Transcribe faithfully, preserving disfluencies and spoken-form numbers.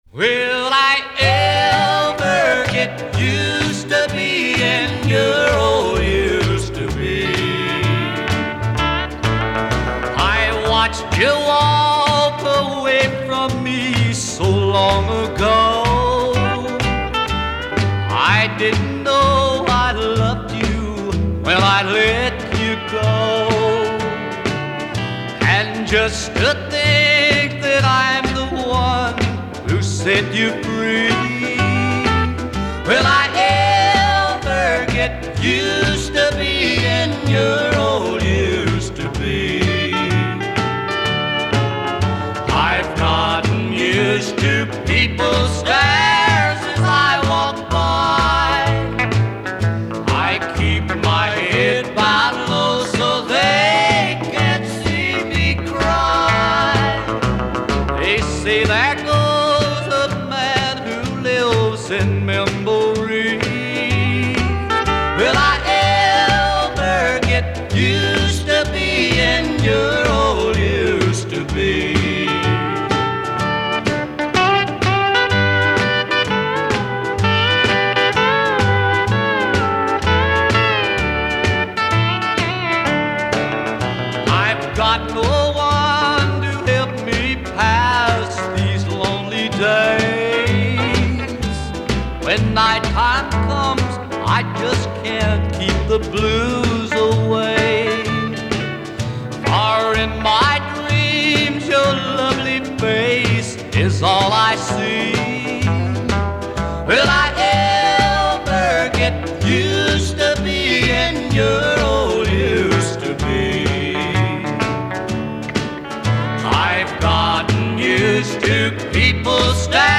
Will I ever get used to being your old used to be? I watched you walk away from me so long ago. I didn't know I loved you when I let you go. And just to think that I'm the one who set you free. Will I ever get used to being your old used to be? I've gotten used to people's stares as I walk by. I keep my head bowed low so they can't see me cry. They say there goes a man who lives in memory. Will I ever get used to being your old used to be? I've got no one to help me pass these lonely days. When nighttime comes, I just can't keep the blues away. For in my dreams, your lovely face is all I see. Will I ever get used to being your old used to be? I've gotten used to people staring